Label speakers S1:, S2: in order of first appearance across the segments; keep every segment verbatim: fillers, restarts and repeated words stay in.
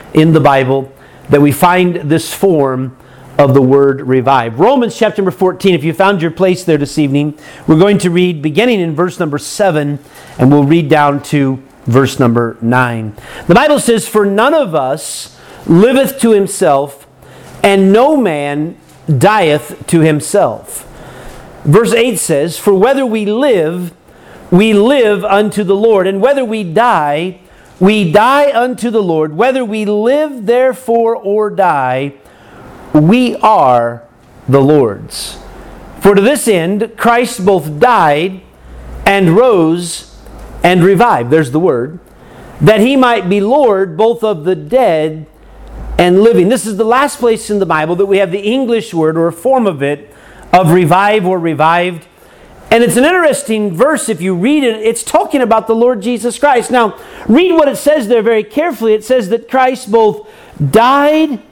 S1: in the Bible that we find this form of the word revive. Romans chapter number fourteen, if you found your place there this evening, we're going to read beginning in verse number seven, and we'll read down to verse number nine. The Bible says, "For none of us liveth to himself, and no man dieth to himself." Verse eight says, "For whether we live, we live unto the Lord, and whether we die, we die unto the Lord. Whether we live therefore or die, we are the Lord's. For to this end Christ both died and rose and revived," there's the word, "that he might be Lord both of the dead and living." This is the last place in the Bible that we have the English word, or a form of it, of revive or revived. And it's an interesting verse if you read it. It's talking about the Lord Jesus Christ. Now, read what it says there very carefully. It says that Christ both died,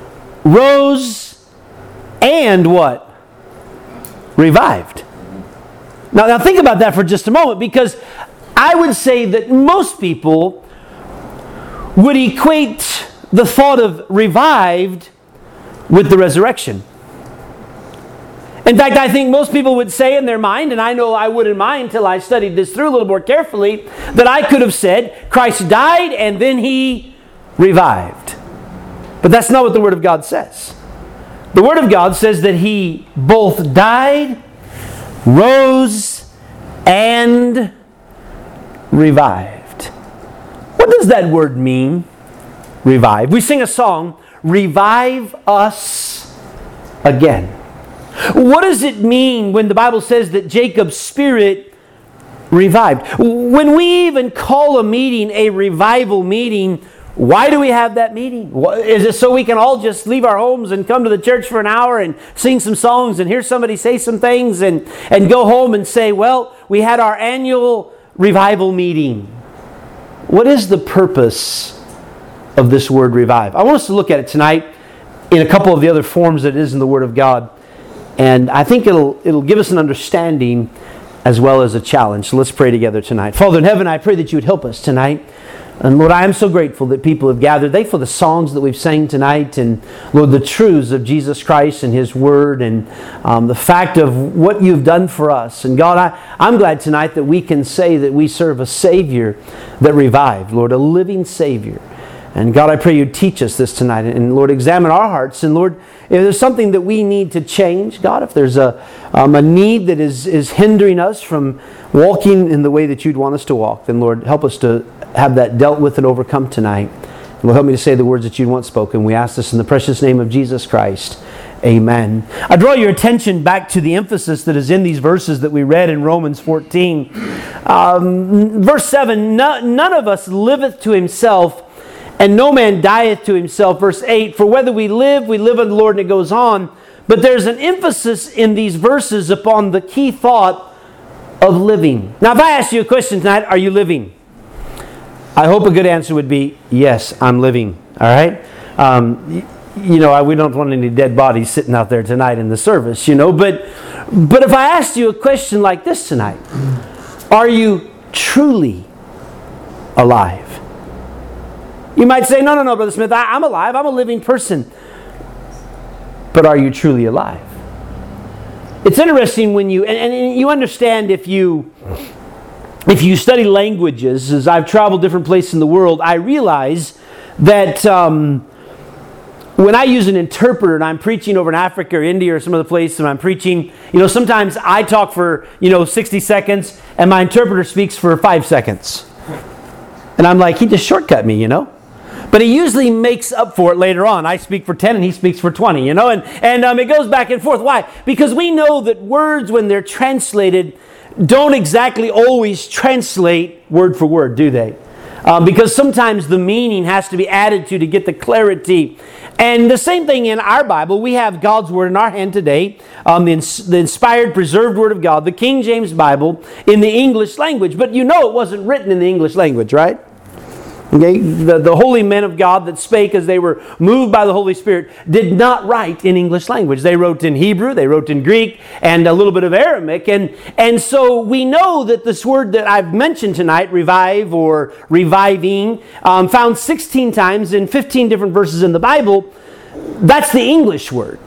S1: rose, and what? Revived. Now, now think about that for just a moment, because I would say that most people would equate the thought of revived with the resurrection. In fact, I think most people would say in their mind, and I know I would in mine until I studied this through a little more carefully, that I could have said, Christ died and then he revived. But that's not what the Word of God says. The Word of God says that he both died, rose, and revived. What does that word mean? Revive. We sing a song, "Revive Us Again." What does it mean when the Bible says that Jacob's spirit revived? When we even call a meeting a revival meeting, why do we have that meeting? Is it so we can all just leave our homes and come to the church for an hour and sing some songs and hear somebody say some things and, and go home and say, well, we had our annual revival meeting? What is the purpose of this word revive? I want us to look at it tonight in a couple of the other forms that it is in the Word of God. And I think it'll it'll give us an understanding as well as a challenge. So let's pray together tonight. Father in heaven, I pray that you would help us tonight. And Lord, I am so grateful that people have gathered. Thankful for the songs that we've sang tonight. And Lord, the truths of Jesus Christ and His Word. And um, the fact of what you've done for us. And God, I, I'm glad tonight that we can say that we serve a Savior that revived. Lord, a living Savior. And God, I pray you'd teach us this tonight. And Lord, examine our hearts. And Lord, if there's something that we need to change, God, if there's a, um, a need that is, is hindering us from walking in the way that you'd want us to walk, then Lord, help us to have that dealt with and overcome tonight. And Lord, help me to say the words that you'd want spoken. We ask this in the precious name of Jesus Christ. Amen. I draw your attention back to the emphasis that is in these verses that we read in Romans fourteen. Um, verse seven, none of us liveth to himself, and no man dieth to himself. Verse eight, for whether we live, we live in the Lord, and it goes on. But there's an emphasis in these verses upon the key thought of living. Now, if I ask you a question tonight, are you living? I hope a good answer would be, yes, I'm living. All right? Um, you know, we don't want any dead bodies sitting out there tonight in the service, you know. But, but if I asked you a question like this tonight, are you truly alive? You might say, no, no, no, Brother Smith, I, I'm alive. I'm a living person. But are you truly alive? It's interesting when you, and, and you understand if you, if you study languages, as I've traveled different places in the world, I realize that um, when I use an interpreter and I'm preaching over in Africa or India or some other place and I'm preaching, you know, sometimes I talk for, you know, sixty seconds and my interpreter speaks for five seconds. And I'm like, he just shortcut me, you know. But he usually makes up for it later on. I speak for ten and he speaks for twenty, you know. And, and um, it goes back and forth. Why? Because we know that words, when they're translated, don't exactly always translate word for word, do they? Um, because sometimes the meaning has to be added to to get the clarity. And the same thing in our Bible. We have God's Word in our hand today, um, the, ins- the inspired, preserved Word of God, the King James Bible, in the English language. But you know it wasn't written in the English language, right? Okay? The, the holy men of God that spake as they were moved by the Holy Spirit did not write in English language. They wrote in Hebrew, they wrote in Greek, and a little bit of Aramaic. And, and so we know that this word that I've mentioned tonight, revive or reviving, um, found sixteen times in fifteen different verses in the Bible. That's the English word.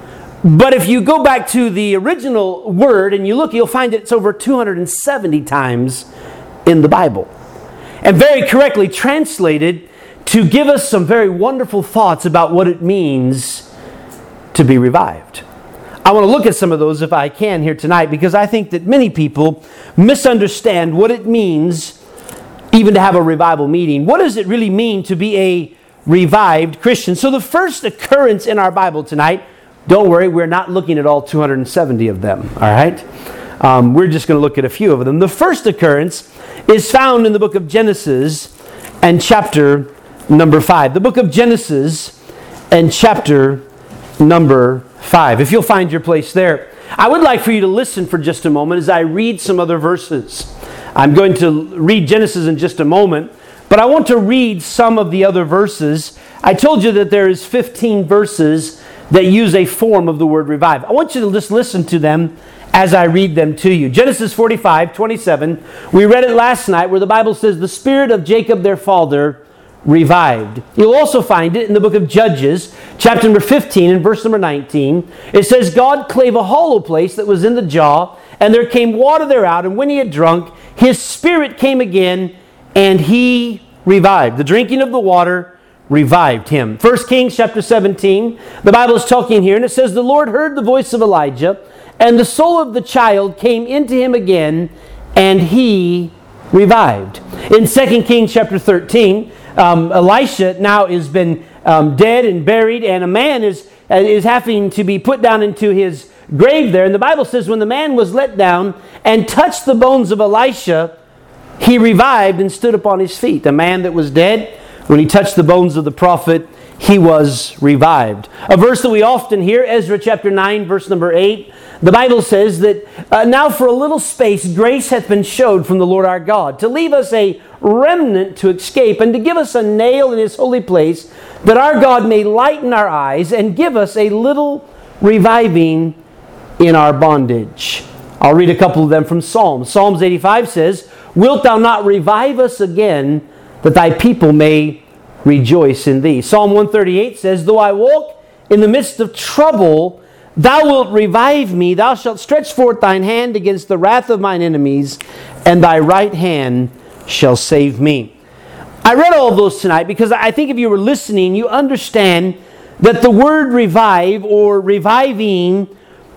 S1: But if you go back to the original word and you look, you'll find it's over two hundred seventy times in the Bible. And very correctly translated to give us some very wonderful thoughts about what it means to be revived. I want to look at some of those if I can here tonight, because I think that many people misunderstand what it means even to have a revival meeting. What does it really mean to be a revived Christian? So the first occurrence in our Bible tonight, don't worry, we're not looking at all two hundred seventy of them, all right? Um, we're just going to look at a few of them. The first occurrence is found in the book of Genesis and chapter number five. The book of Genesis and chapter number five. If you'll find your place there, I would like for you to listen for just a moment as I read some other verses. I'm going to read Genesis in just a moment, but I want to read some of the other verses. I told you that there is fifteen verses that use a form of the word revive. I want you to just listen to them as I read them to you. Genesis forty-five, twenty-seven. We read it last night where the Bible says, the spirit of Jacob their father revived. You'll also find it in the book of Judges, chapter number fifteen and verse number nineteen. It says, God clave a hollow place that was in the jaw, and there came water thereout, and when he had drunk, his spirit came again, and he revived. The drinking of the water revived him. First Kings chapter seventeen, the Bible is talking here, and it says, the Lord heard the voice of Elijah, and the soul of the child came into him again, and he revived. In Second Kings chapter thirteen, um, Elisha now has been um, dead and buried, and a man is, uh, is having to be put down into his grave there. And the Bible says when the man was let down and touched the bones of Elisha, he revived and stood upon his feet. A man that was dead, when he touched the bones of the prophet, he was revived. A verse that we often hear, Ezra chapter nine, verse number eight. The Bible says that uh, now for a little space grace hath been showed from the Lord our God, to leave us a remnant to escape, and to give us a nail in his holy place, that our God may lighten our eyes, and give us a little reviving in our bondage. I'll read a couple of them from Psalms. Psalms eighty-five says, wilt thou not revive us again, that thy people may rejoice in thee? Psalm one thirty-eight says, though I walk in the midst of trouble, thou wilt revive me. Thou shalt stretch forth thine hand against the wrath of mine enemies, and thy right hand shall save me. I read all of those tonight because I think if you were listening, you understand that the word revive or reviving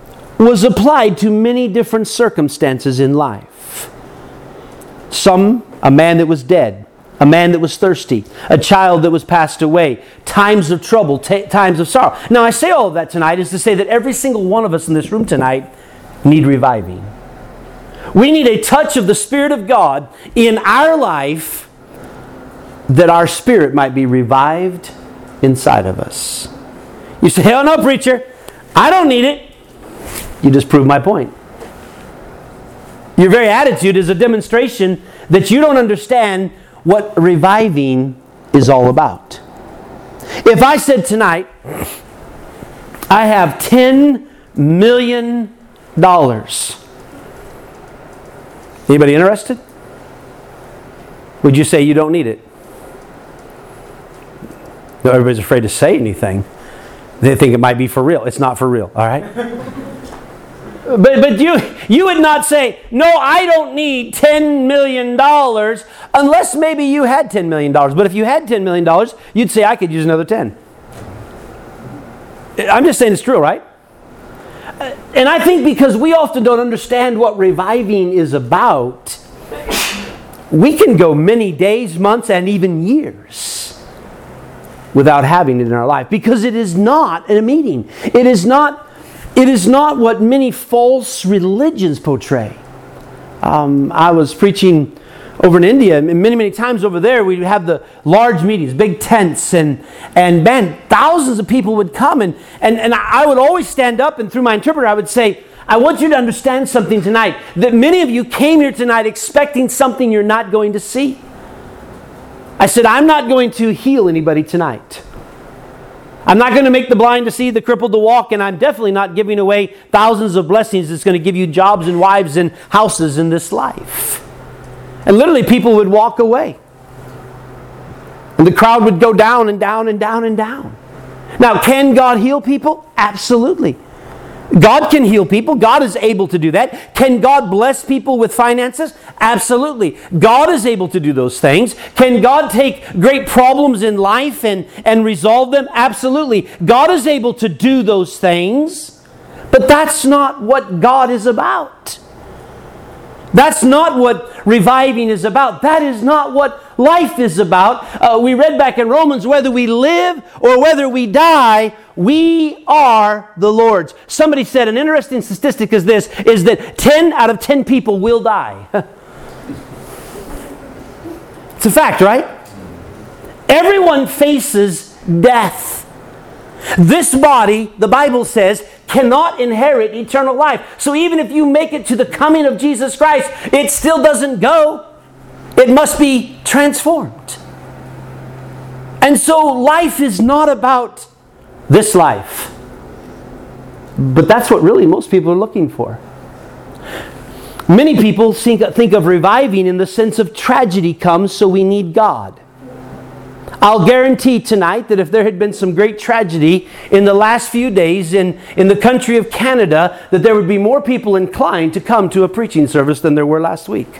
S1: was applied to many different circumstances in life. Some, a man that was dead, a man that was thirsty, a child that was passed away, times of trouble, t- times of sorrow. Now I say all of that tonight is to say that every single one of us in this room tonight need reviving. We need a touch of the Spirit of God in our life that our spirit might be revived inside of us. You say, hell no, preacher, I don't need it. You just proved my point. Your very attitude is a demonstration that you don't understand what reviving is all about. If I said tonight, I have ten million dollars. Anybody interested? Would you say you don't need it? No, everybody's afraid to say anything. They think it might be for real. It's not for real, all right? But but you you would not say, no, I don't need ten million dollars, unless maybe you had ten million dollars. But if you had ten million dollars, you'd say, I could use another ten. I'm just saying it's true, right? And I think because we often don't understand what reviving is about, we can go many days, months, and even years without having it in our life. Because it is not a meeting. It is not It is not what many false religions portray. Um, I was preaching over in India, and many, many times over there, we'd have the large meetings, big tents, and, and man, thousands of people would come, and, and, and I would always stand up, and through my interpreter, I would say, I want you to understand something tonight, that many of you came here tonight expecting something you're not going to see. I said, I'm not going to heal anybody tonight. I'm not going to make the blind to see, the crippled to walk, and I'm definitely not giving away thousands of blessings that's going to give you jobs and wives and houses in this life. And literally people would walk away. And the crowd would go down and down and down and down. Now, can God heal people? Absolutely. God can heal people. God is able to do that. Can God bless people with finances? Absolutely. God is able to do those things. Can God take great problems in life and, and resolve them? Absolutely. God is able to do those things. But that's not what God is about. That's not what reviving is about. That is not what life is about. Uh, we read back in Romans, whether we live or whether we die, we are the Lord's. Somebody said an interesting statistic is this, is that ten out of ten people will die. It's a fact, right? Everyone faces death. This body, the Bible says, cannot inherit eternal life. So even if you make it to the coming of Jesus Christ, it still doesn't go. It must be transformed. And so life is not about this life. But that's what really most people are looking for. Many people think, think of reviving in the sense of tragedy comes, so we need God. I'll guarantee tonight that if there had been some great tragedy in the last few days in, in the country of Canada, that there would be more people inclined to come to a preaching service than there were last week.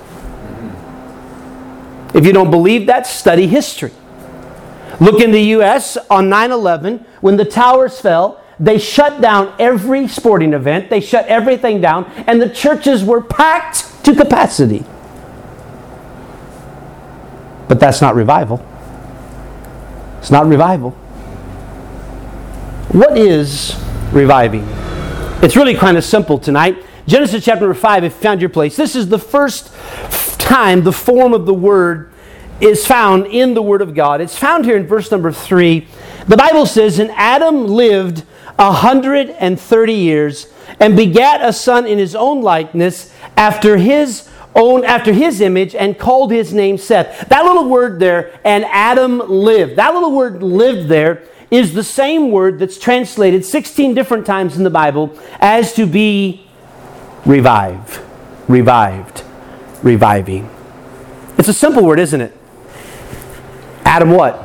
S1: If you don't believe that, study history. Look in the U S on nine eleven, when the towers fell, they shut down every sporting event, they shut everything down, and the churches were packed to capacity. But that's not revival. It's not revival. What is reviving? It's really kind of simple tonight. Genesis chapter number five, if you found your place. This is the first time the form of the word is found in the Word of God. It's found here in verse number three. The Bible says, and Adam lived a hundred and thirty years and begat a son in his own likeness after his own after his image, and called his name Seth. That little word there, and Adam lived. That little word lived there is the same word that's translated sixteen different times in the Bible as to be revive, revived, reviving. It's a simple word, isn't it? Adam what?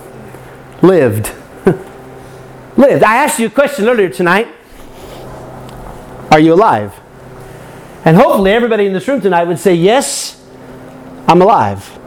S1: Lived. Lived. I asked you a question earlier tonight. Are you alive? And hopefully everybody in this room tonight would say, yes, I'm alive.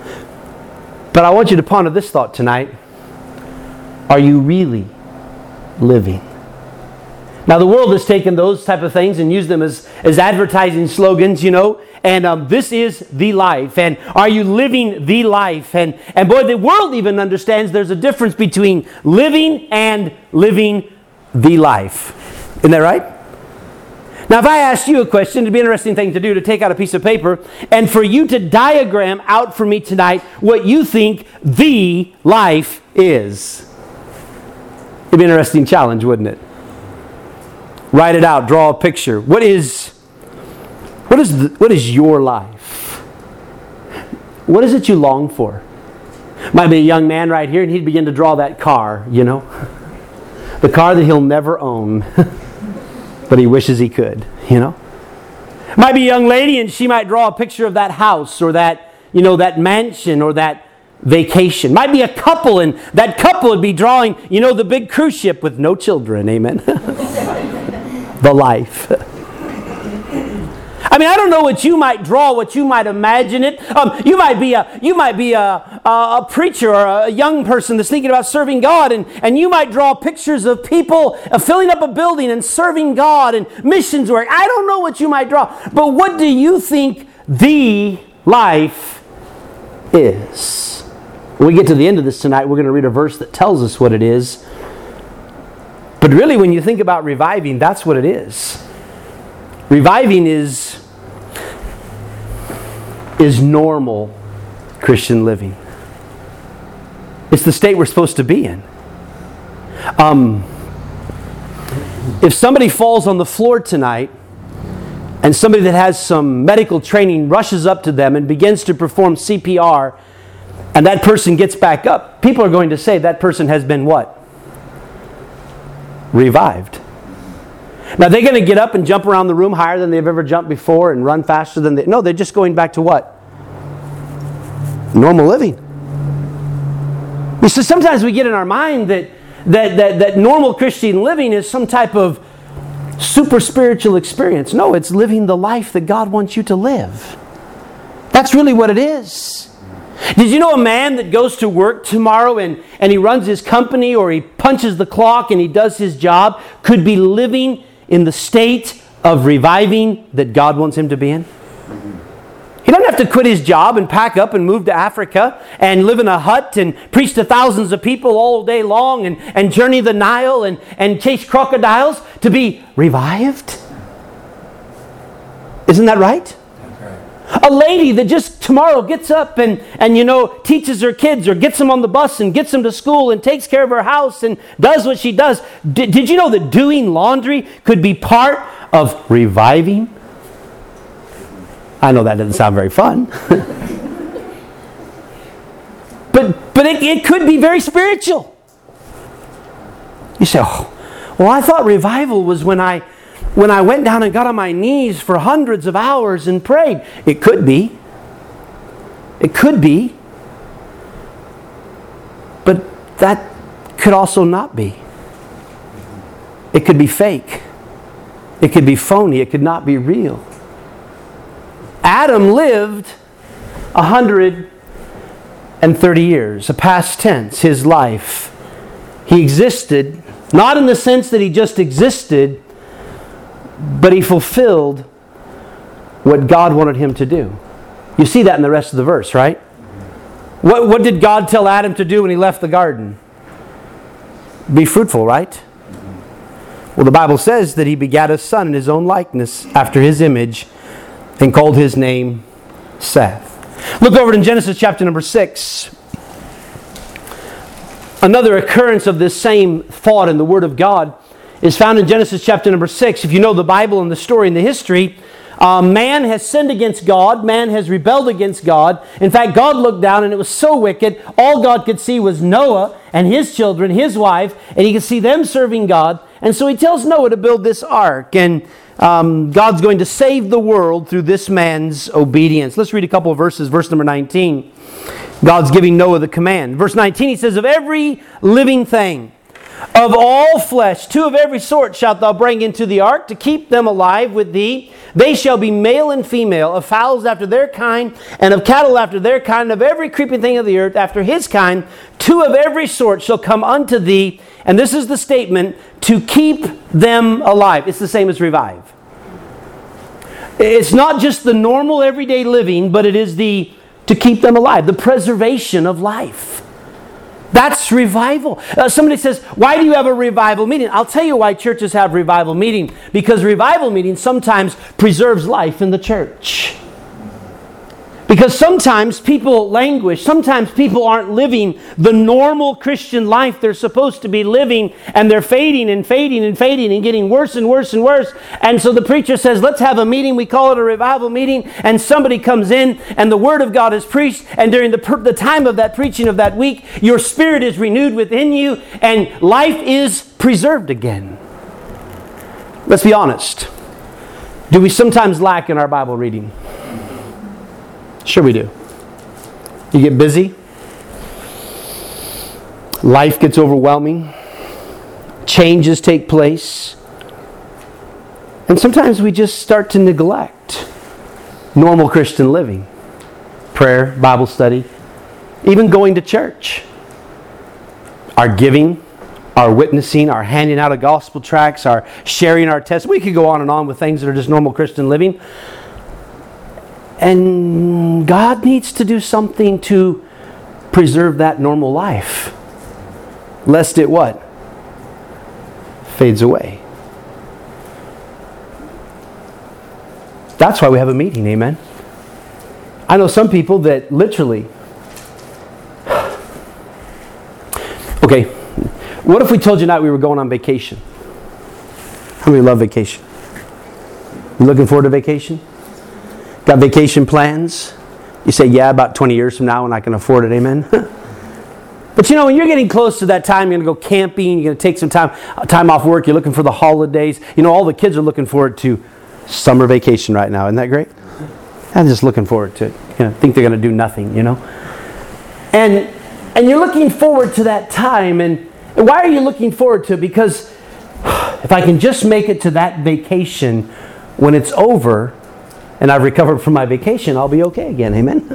S1: But I want you to ponder this thought tonight. Are you really living? Now the world has taken those type of things and used them as, as advertising slogans, you know. And um, this is the life. And are you living the life? And, and boy, the world even understands there's a difference between living and living the life. Isn't that right? Now, if I asked you a question, it'd be an interesting thing to do, to take out a piece of paper and for you to diagram out for me tonight what you think the life is. It'd be an interesting challenge, wouldn't it? Write it out, draw a picture. What is, what is, the, what is your life? What is it you long for? Might be a young man right here and he'd begin to draw that car, you know. The car that he'll never own. But he wishes he could, you know. Might be a young lady and she might draw a picture of that house or that, you know, that mansion or that vacation. Might be a couple and that couple would be drawing, you know, the big cruise ship with no children, amen. The life. I mean, I don't know what you might draw, what you might imagine it. Um, you might be a you might be a, a, a preacher or a young person that's thinking about serving God, and, and you might draw pictures of people uh, filling up a building and serving God and missions work. I don't know what you might draw, but what do you think the life is? When we get to the end of this tonight, we're going to read a verse that tells us what it is. But really, when you think about reviving, that's what it is. Reviving is, is normal Christian living. It's the state we're supposed to be in. Um, if somebody falls on the floor tonight and somebody that has some medical training rushes up to them and begins to perform C P R, and that person gets back up, people are going to say that person has been what? Revived. Now, they're going to get up and jump around the room higher than they've ever jumped before and run faster than they... No, they're just going back to what? Normal living. So sometimes we get in our mind that, that, that, that normal Christian living is some type of super spiritual experience. No, it's living the life that God wants you to live. That's really what it is. Did you know a man that goes to work tomorrow and, and he runs his company, or he punches the clock and he does his job, could be living in the state of reviving that God wants him to be in? He doesn't have to quit his job and pack up and move to Africa and live in a hut and preach to thousands of people all day long and, and journey the Nile and, and chase crocodiles to be revived. Isn't that right? A lady that just tomorrow gets up and, and you know, teaches her kids or gets them on the bus and gets them to school and takes care of her house and does what she does. Did, did you know that doing laundry could be part of reviving? I know that doesn't sound very fun. but but it, it could be very spiritual. You say, oh, well, I thought revival was when I when I went down and got on my knees for hundreds of hours and prayed. It could be. It could be. But that could also not be. It could be fake. It could be phony. It could not be real. Adam lived one hundred thirty years, a past tense, his life. He existed, not in the sense that he just existed, but he fulfilled what God wanted him to do. You see that in the rest of the verse, right? What, what did God tell Adam to do when he left the garden? Be fruitful, right? Well, the Bible says that he begat a son in his own likeness, after his image, and called his name Seth. Look over in Genesis chapter number six. Another occurrence of this same thought in the Word of God is found in Genesis chapter number six. If you know the Bible and the story and the history, uh, man has sinned against God. Man has rebelled against God. In fact, God looked down and it was so wicked, all God could see was Noah and his children, his wife, and he could see them serving God. And so he tells Noah to build this ark, and um, God's going to save the world through this man's obedience. Let's read a couple of verses. Verse number nineteen. God's giving Noah the command. Verse nineteen, he says, of every living thing, of all flesh, two of every sort shalt thou bring into the ark, to keep them alive with thee. They shall be male and female, of fowls after their kind, and of cattle after their kind, of every creeping thing of the earth after his kind. Two of every sort shall come unto thee. And this is the statement, to keep them alive. It's the same as revive. It's not just the normal everyday living, but it is the to keep them alive, the preservation of life. That's revival. Uh, somebody says, why do you have a revival meeting? I'll tell you why churches have revival meeting. Because revival meeting sometimes preserves life in the church. Because sometimes people languish. Sometimes people aren't living the normal Christian life they're supposed to be living. And they're fading and fading and fading and getting worse and worse and worse. And so the preacher says, let's have a meeting. We call it a revival meeting. And somebody comes in and the Word of God is preached. And during the, the time of that preaching of that week, your spirit is renewed within you. And life is preserved again. Let's be honest. Do we sometimes lack in our Bible reading? Sure we do. You get busy. Life gets overwhelming. Changes take place. And sometimes we just start to neglect normal Christian living. Prayer, Bible study, even going to church. Our giving, our witnessing, our handing out of gospel tracts, our sharing our testimony. We could go on and on with things that are just normal Christian living. And God needs to do something to preserve that normal life. Lest it what? Fades away. That's why we have a meeting, amen? I know some people that literally... Okay, what if we told you tonight we were going on vacation? How many love vacation? You looking forward to vacation? Got vacation plans? You say, yeah, about twenty years from now when I can afford it, amen? But you know, when you're getting close to that time, you're going to go camping, you're going to take some time, time off work, you're looking for the holidays. You know, all the kids are looking forward to summer vacation right now. Isn't that great? I'm just looking forward to it. You know, think they're going to do nothing, you know? And and you're looking forward to that time. And why are you looking forward to it? Because if I can just make it to that vacation, when it's over and I've recovered from my vacation, I'll be okay again. Amen?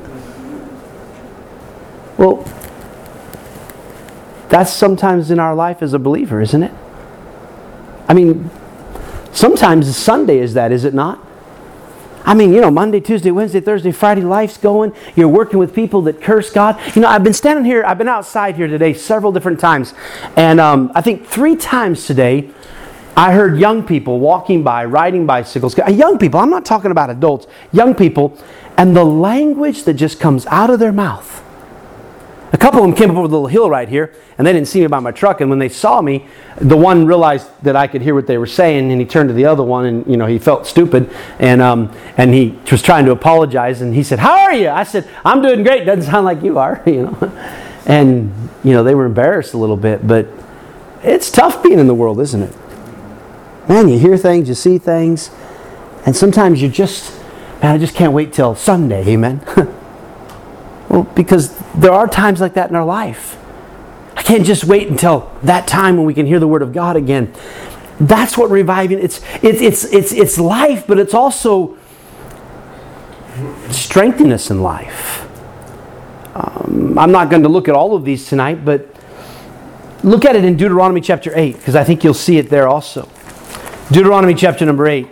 S1: Well, that's sometimes in our life as a believer, isn't it? I mean, sometimes Sunday is that, is it not? I mean, you know, Monday, Tuesday, Wednesday, Thursday, Friday, life's going. You're working with people that curse God. You know, I've been standing here, I've been outside here today several different times. And um, I think three times today, I heard young people walking by, riding bicycles. Young people, I'm not talking about adults. Young people. And the language that just comes out of their mouth. A couple of them came up over the little hill right here, and they didn't see me by my truck. And when they saw me, the one realized that I could hear what they were saying, and he turned to the other one, and you know he felt stupid, and um, and he was trying to apologize, and he said, "How are you?" I said, "I'm doing great." Doesn't sound like you are, you know. And you know they were embarrassed a little bit, but it's tough being in the world, isn't it? Man, you hear things, you see things, and sometimes you just, man, I just can't wait till Sunday, amen. Well, because there are times like that in our life. I can't just wait until that time when we can hear the Word of God again. That's what reviving, it's it's it's it's it's life, but it's also strengthening us in life. Um, I'm not going to look at all of these tonight, but look at it in Deuteronomy chapter eight, because I think you'll see it there also. Deuteronomy chapter number eight.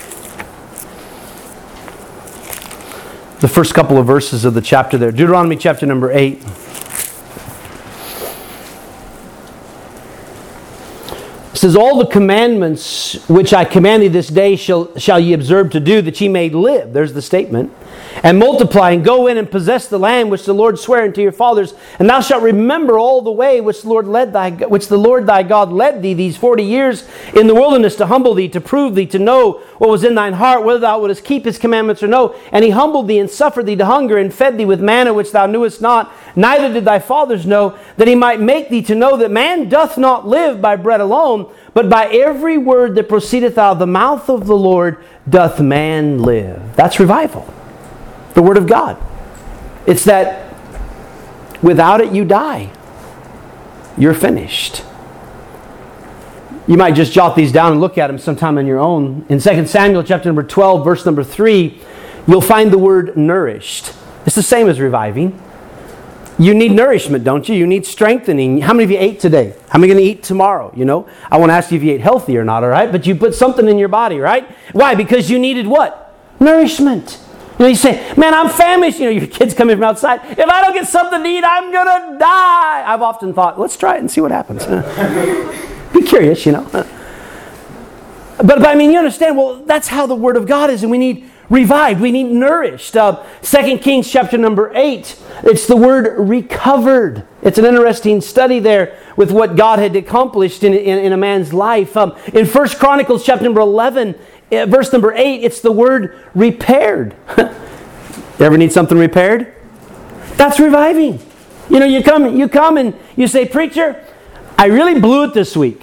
S1: The first couple of verses of the chapter there. Deuteronomy chapter number eight. It says, all the commandments which I command thee this day shall, shall ye observe to do, that ye may live. There's the statement. And multiply, and go in and possess the land which the Lord sware unto your fathers. And thou shalt remember all the way which the Lord led thy, which the Lord thy God led thee these forty years in the wilderness, to humble thee, to prove thee, to know what was in thine heart, whether thou wouldest keep his commandments or no. And he humbled thee and suffered thee to hunger, and fed thee with manna which thou knewest not, neither did thy fathers know, that he might make thee to know that man doth not live by bread alone, but by every word that proceedeth out of the mouth of the Lord doth man live. That's revival. The Word of God. It's that without it you die. You're finished. You might just jot these down and look at them sometime on your own. In Second Samuel chapter number twelve, verse number three, you'll find the word nourished. It's the same as reviving. You need nourishment, don't you? You need strengthening. How many of you ate today? How many are going to eat tomorrow? You know, I won't ask you if you ate healthy or not, all right? But you put something in your body, right? Why? Because you needed what? Nourishment. You know, you say, man, I'm famished. You know, your kids come in from outside. If I don't get something to eat, I'm going to die. I've often thought, let's try it and see what happens. Be curious, you know. But, but I mean, you understand, well, that's how the Word of God is, and we need revived. We need nourished. Uh, Second Kings chapter number eight, it's the word recovered. It's an interesting study there with what God had accomplished in, in, in a man's life. Um, in First Chronicles chapter number eleven, verse number eight, it's the word repaired. You ever need something repaired? That's reviving. You know, you come, you come and you say, preacher, I really blew it this week.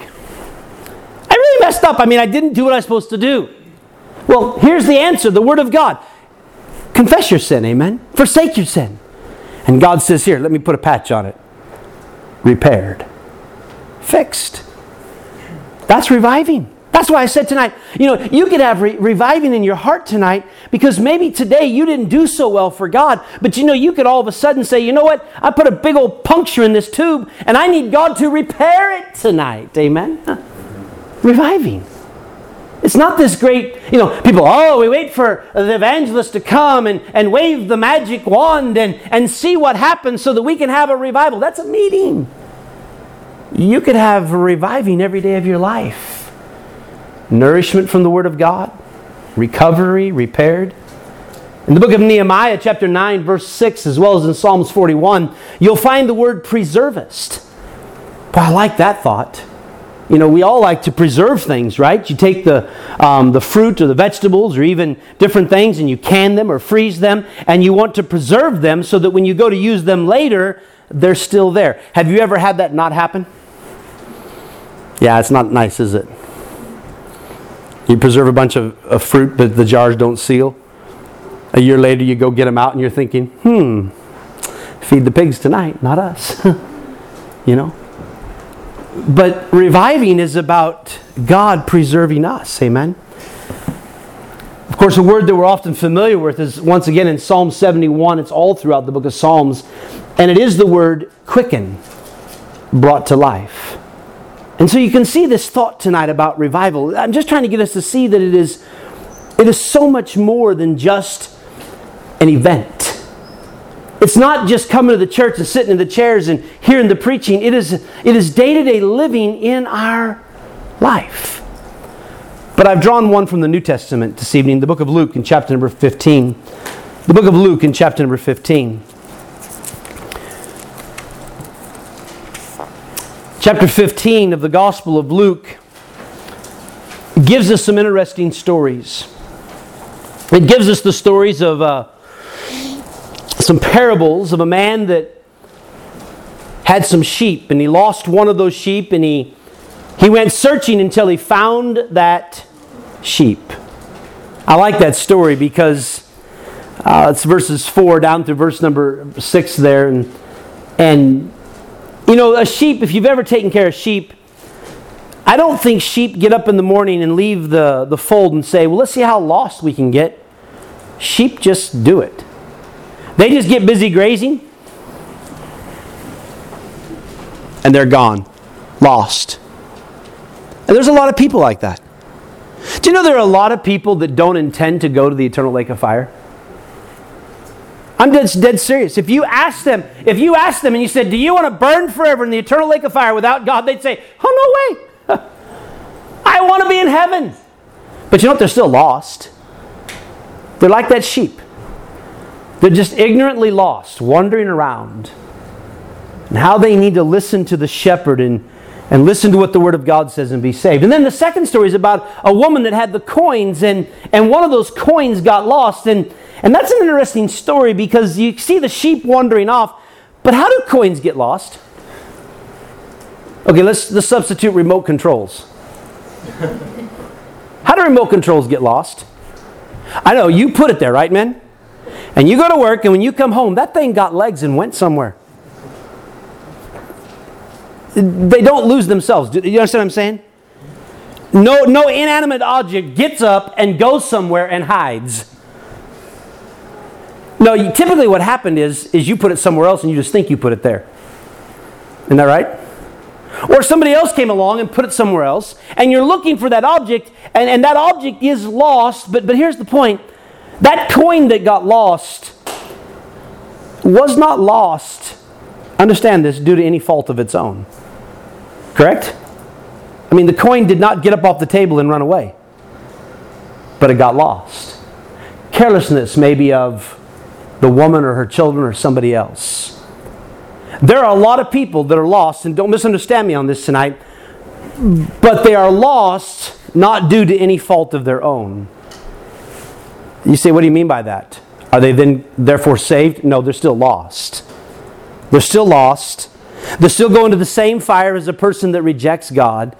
S1: I really messed up. I mean, I didn't do what I was supposed to do. Well, here's the answer, the Word of God. Confess your sin, amen? Forsake your sin. And God says, here, let me put a patch on it. Repaired. Fixed. That's reviving. That's why I said tonight, you know, you could have re- reviving in your heart tonight, because maybe today you didn't do so well for God, but you know, you could all of a sudden say, you know what, I put a big old puncture in this tube, and I need God to repair it tonight. Amen? Huh. Reviving. It's not this great, you know, people, oh, we wait for the evangelist to come and, and wave the magic wand and, and see what happens so that we can have a revival. That's a meeting. You could have reviving every day of your life. Nourishment from the Word of God. Recovery, repaired. In the book of Nehemiah, chapter nine, verse six, as well as in Psalms forty-one, you'll find the word preservest. Boy, I like that thought. You know, we all like to preserve things, right? You take the um, the fruit or the vegetables or even different things and you can them or freeze them, and you want to preserve them so that when you go to use them later, they're still there. Have you ever had that not happen? Yeah, it's not nice, is it? You preserve a bunch of, of fruit, but the jars don't seal. A year later, you go get them out and you're thinking, hmm, feed the pigs tonight, not us. You know? But reviving is about God preserving us. Amen? Of course, a word that we're often familiar with is, once again, in Psalm seventy-one. It's all throughout the book of Psalms. And it is the word quicken, brought to life. And so you can see this thought tonight about revival. I'm just trying to get us to see that it is, it is so much more than just an event. It's not just coming to the church and sitting in the chairs and hearing the preaching. It is, it is day-to-day living in our life. But I've drawn one from the New Testament this evening, the book of Luke in chapter number fifteen. The book of Luke in chapter number fifteen. Chapter fifteen of the Gospel of Luke gives us some interesting stories. It gives us the stories of uh, some parables of a man that had some sheep, and he lost one of those sheep, and he he went searching until he found that sheep. I like that story because uh, it's verses four down through verse number six there, and and you know, a sheep, if you've ever taken care of sheep, I don't think sheep get up in the morning and leave the, the fold and say, well, let's see how lost we can get. Sheep just do it. They just get busy grazing, and they're gone. Lost. And there's a lot of people like that. Do you know there are a lot of people that don't intend to go to the eternal lake of fire? I'm dead, dead serious. If you ask them, if you ask them and you said, do you want to burn forever in the eternal lake of fire without God? They'd say, oh, no way. I want to be in heaven. But you know what? They're still lost. They're like that sheep. They're just ignorantly lost, wandering around. And how they need to listen to the shepherd and, and listen to what the Word of God says and be saved. And then the second story is about a woman that had the coins, and, and one of those coins got lost. And, and that's an interesting story because you see the sheep wandering off. But how do coins get lost? Okay, let's, let's substitute remote controls. How do remote controls get lost? I know, you put it there, right, men? And you go to work, and when you come home, that thing got legs and went somewhere. They don't lose themselves. Do you understand what I'm saying? No, no inanimate object gets up and goes somewhere and hides. No, you, typically what happened is, is you put it somewhere else and you just think you put it there. Isn't that right? Or somebody else came along and put it somewhere else, and you're looking for that object, and, and that object is lost, but, but here's the point. That coin that got lost was not lost, understand this, due to any fault of its own. Correct? I mean, the coin did not get up off the table and run away, but it got lost. Carelessness maybe of the woman or her children or somebody else. There are a lot of people that are lost, and don't misunderstand me on this tonight, but they are lost not due to any fault of their own. You say, what do you mean by that? Are they then therefore saved? No, they're still lost. They're still lost. They're still going to the same fire as a person that rejects God.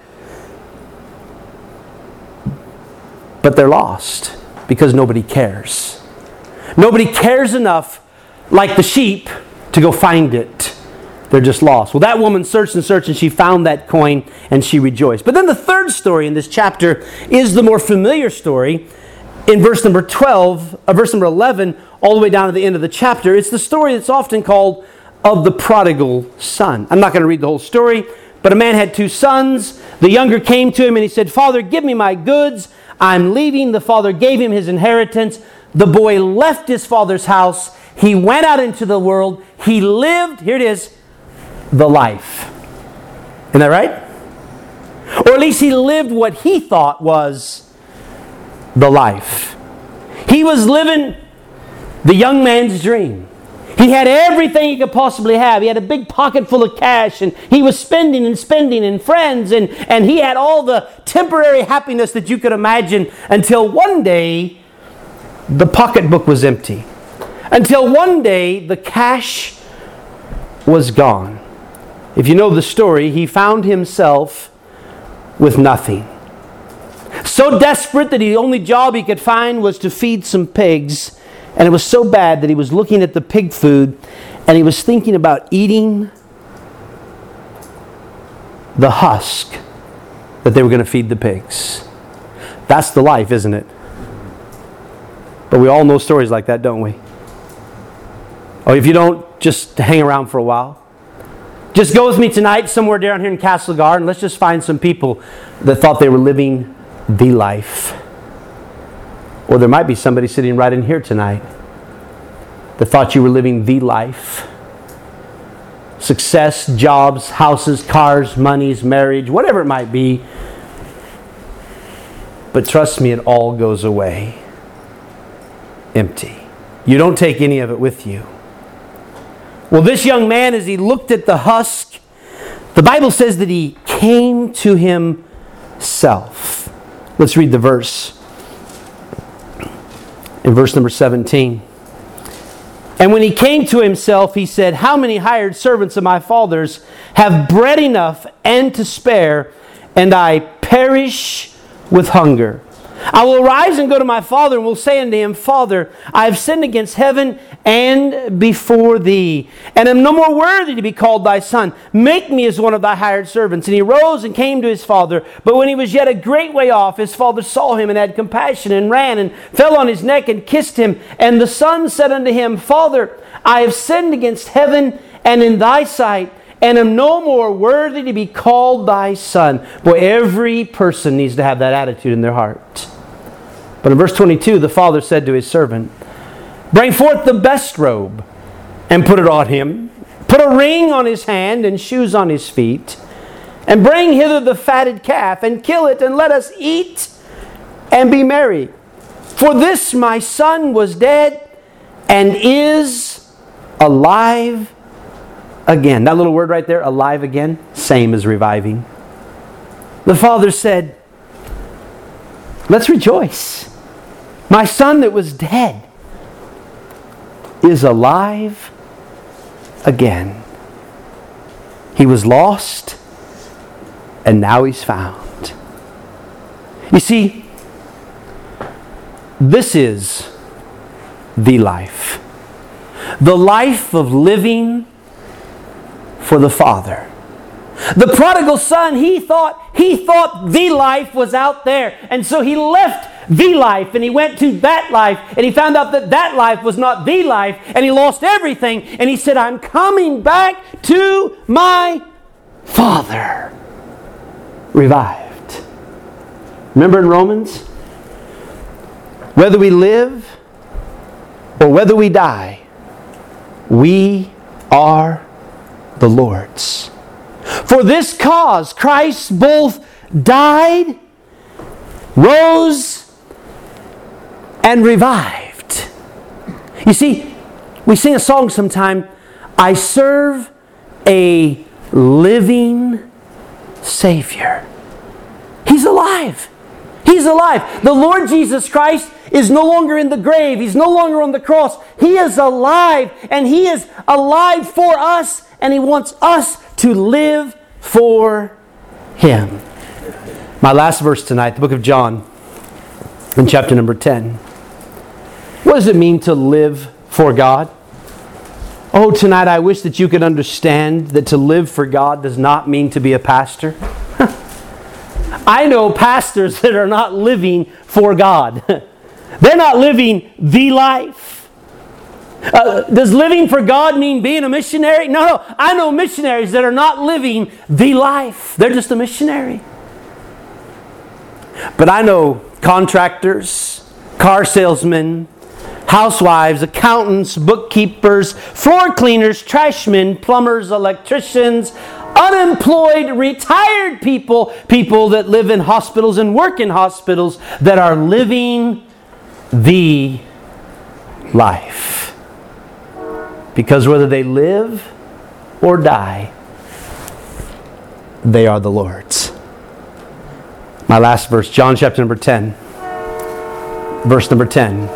S1: But they're lost because nobody cares. Nobody cares enough, like the sheep, to go find it. They're just lost. Well, that woman searched and searched, and she found that coin, and she rejoiced. But then the third story in this chapter is the more familiar story. In verse number twelve, uh, verse number eleven, all the way down to the end of the chapter, it's the story that's often called of the prodigal son. I'm not going to read the whole story, but a man had two sons. The younger came to him and he said, Father, give me my goods. I'm leaving. The father gave him his inheritance. The boy left his father's house. He went out into the world. He lived, here it is, the life. Isn't that right? Or at least he lived what he thought was the life. He was living the young man's dream. He had everything he could possibly have. He had a big pocket full of cash, and he was spending and spending, and friends, and, and he had all the temporary happiness that you could imagine, until one day the pocketbook was empty. Until one day the cash was gone. If you know the story, he found himself with nothing. So desperate that the only job he could find was to feed some pigs. And it was so bad that he was looking at the pig food and he was thinking about eating the husk that they were going to feed the pigs. That's the life, isn't it? But we all know stories like that, don't we? Oh, if you don't, just hang around for a while. Just go with me tonight somewhere down here in Castle Garden. Let's just find some people that thought they were living the life. Or there might be somebody sitting right in here tonight that thought you were living the life. Success, jobs, houses, cars, monies, marriage, whatever it might be. But trust me, it all goes away empty. You don't take any of it with you. Well, this young man, as he looked at the husk, the Bible says that he came to himself. Let's read the verse. In verse number seventeen. And when he came to himself, he said, how many hired servants of my father's have bread enough and to spare, and I perish with hunger? I will arise and go to my father, and will say unto him, Father, I have sinned against heaven and before thee, and am no more worthy to be called thy son. Make me as one of thy hired servants. And he rose and came to his father. But when he was yet a great way off, his father saw him and had compassion, and ran and fell on his neck and kissed him. And the son said unto him, Father, I have sinned against heaven and in thy sight, and am no more worthy to be called thy son. Boy, every person needs to have that attitude in their heart. But in verse twenty-two, the father said to his servant, bring forth the best robe and put it on him. Put a ring on his hand and shoes on his feet. And bring hither the fatted calf and kill it, and let us eat and be merry. For this my son was dead and is alive again. That little word right there, alive again, same as reviving. The father said, let's rejoice. My son that was dead is alive again. He was lost, and now he's found. You see, this is the life. The life of living for the Father. The prodigal son, he thought, he thought the life was out there. And so he left the life and he went to that life, and he found out that that life was not the life, and he lost everything, and he said, I'm coming back to my Father. Revived. Remember in Romans? Whether we live or whether we die, we are the Lord's. For this cause Christ both died, rose, and revived. You see, we sing a song sometime, I serve a living Savior. He's alive. He's alive. The Lord Jesus Christ is no longer in the grave. He's no longer on the cross. He is alive, and He is alive for us, and He wants us to live for Him. My last verse tonight, the book of John, in chapter number ten. What does it mean to live for God? Oh, tonight I wish that you could understand that to live for God does not mean to be a pastor. I know pastors that are not living for God. They're not living the life. Uh, does living for God mean being a missionary? No, no. I know missionaries that are not living the life. They're just a missionary. But I know contractors, car salesmen, housewives, accountants, bookkeepers, floor cleaners, trashmen, plumbers, electricians, unemployed, retired people, people that live in hospitals and work in hospitals, that are living the life. Because whether they live or die, they are the Lord's. My last verse, John chapter number ten. Verse number ten.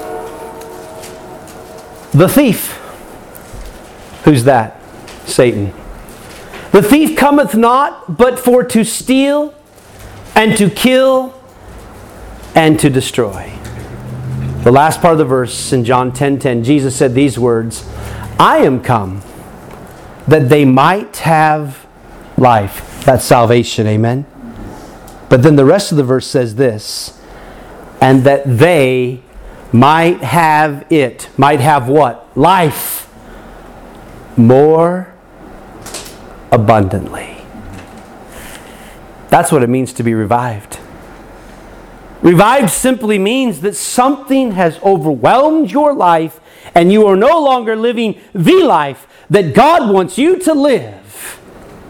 S1: The thief. Who's that? Satan. The thief cometh not but for to steal and to kill and to destroy. The last part of the verse in John ten ten, Jesus said these words, I am come that they might have life. That's salvation, amen? But then the rest of the verse says this, and that they might have it. Might have what? Life. More abundantly. That's what it means to be revived. Revived simply means that something has overwhelmed your life and you are no longer living the life that God wants you to live.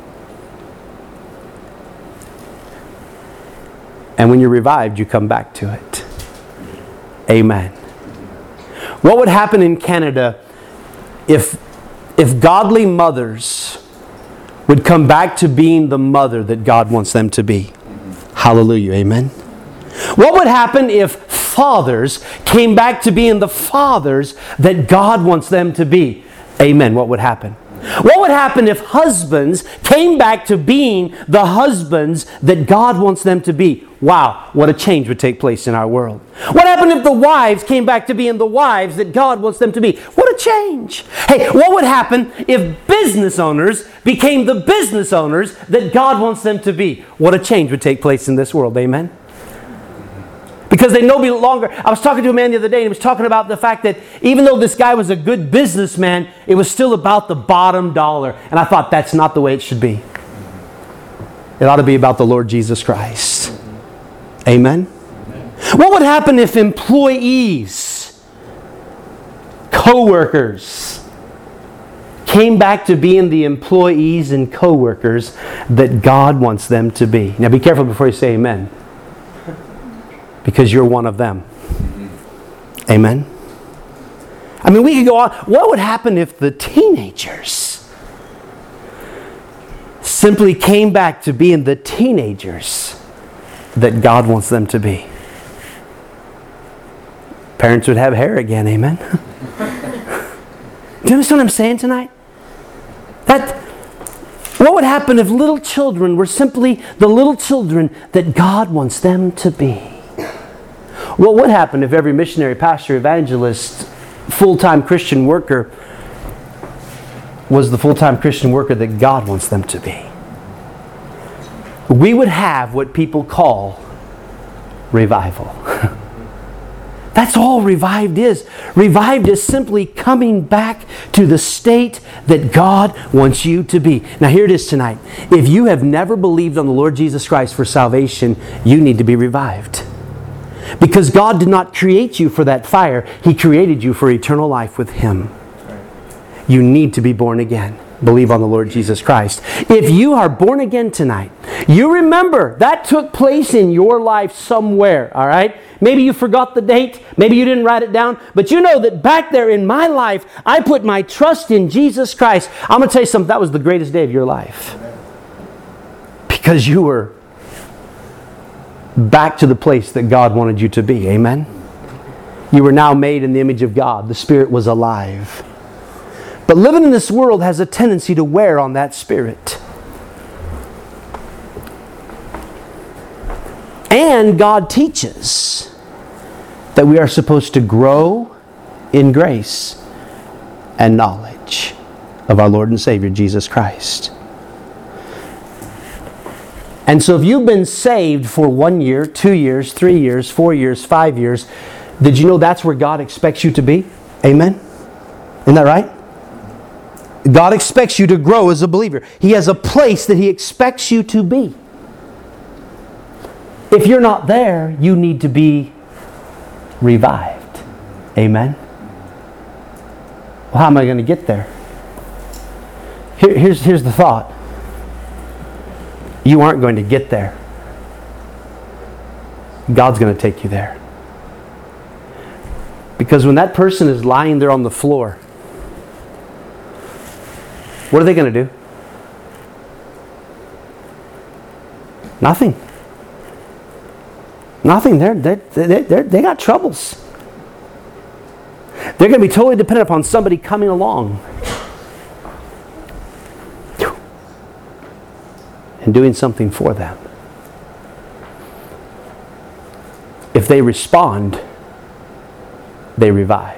S1: And when you're revived, you come back to it. Amen. What would happen in Canada if, if godly mothers would come back to being the mother that God wants them to be? Hallelujah. Amen. What would happen if fathers came back to being the fathers that God wants them to be? Amen. What would happen? What would happen if husbands came back to being the husbands that God wants them to be? Wow, what a change would take place in our world. What happened if the wives came back to being the wives that God wants them to be? What a change. Hey, what would happen if business owners became the business owners that God wants them to be? What a change would take place in this world. Amen. Because they no longer, I was talking to a man the other day and he was talking about the fact that even though this guy was a good businessman, it was still about the bottom dollar. And I thought that's not the way it should be. It ought to be about the Lord Jesus Christ. Amen? What would happen if employees, co-workers, came back to being the employees and co-workers that God wants them to be? Now be careful before you say amen. Because you're one of them. Amen? I mean, we could go on. What would happen if the teenagers simply came back to being the teenagers that God wants them to be? Parents would have hair again. Amen? Do you understand what I'm saying tonight? That what would happen if little children were simply the little children that God wants them to be? What would happen if every missionary, pastor, evangelist, full-time Christian worker was the full-time Christian worker that God wants them to be? We would have what people call revival. That's all revived is. Revived is simply coming back to the state that God wants you to be. Now here it is tonight. If you have never believed on the Lord Jesus Christ for salvation, you need to be revived. Because God did not create you for that fire. He created you for eternal life with Him. You need to be born again. Believe on the Lord Jesus Christ. If you are born again tonight, you remember that took place in your life somewhere, all right? Maybe you forgot the date. Maybe you didn't write it down. But you know that back there in my life, I put my trust in Jesus Christ. I'm going to tell you something. That was the greatest day of your life. Because you were back to the place that God wanted you to be. Amen? You were now made in the image of God. The Spirit was alive. But living in this world has a tendency to wear on that Spirit. And God teaches that we are supposed to grow in grace and knowledge of our Lord and Savior, Jesus Christ. And so if you've been saved for one year, two years, three years, four years, five years, did you know that's where God expects you to be? Amen? Isn't that right? God expects you to grow as a believer. He has a place that He expects you to be. If you're not there, you need to be revived. Amen? Well, how am I going to get there? Here, here's, here's the thought. You aren't going to get there. God's going to take you there. Because when that person is lying there on the floor, What are they going to do? Nothing. Nothing. They're, they're, they're, they're, they got troubles. They're going to be totally dependent upon somebody coming along and doing something for them. If they respond, they revive.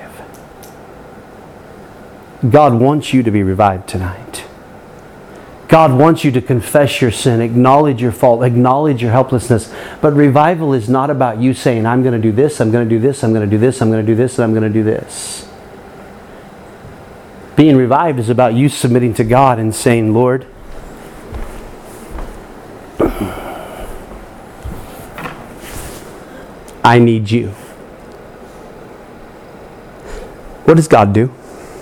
S1: God wants you to be revived tonight. God wants you to confess your sin, acknowledge your fault, acknowledge your helplessness. But revival is not about you saying, I'm going to do this, I'm going to do this, I'm going to do this, I'm going to do this, and I'm going to do this. Being revived is about you submitting to God and saying, Lord, I need you. What does God do?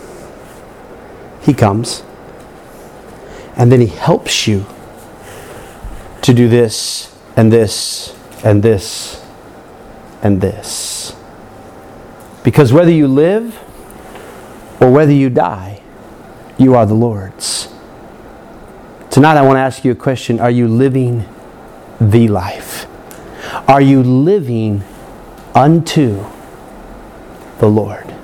S1: He comes. And then He helps you to do this and this and this and this. Because whether you live or whether you die, you are the Lord's. Tonight I want to ask you a question. Are you living the life? Are you living unto the Lord?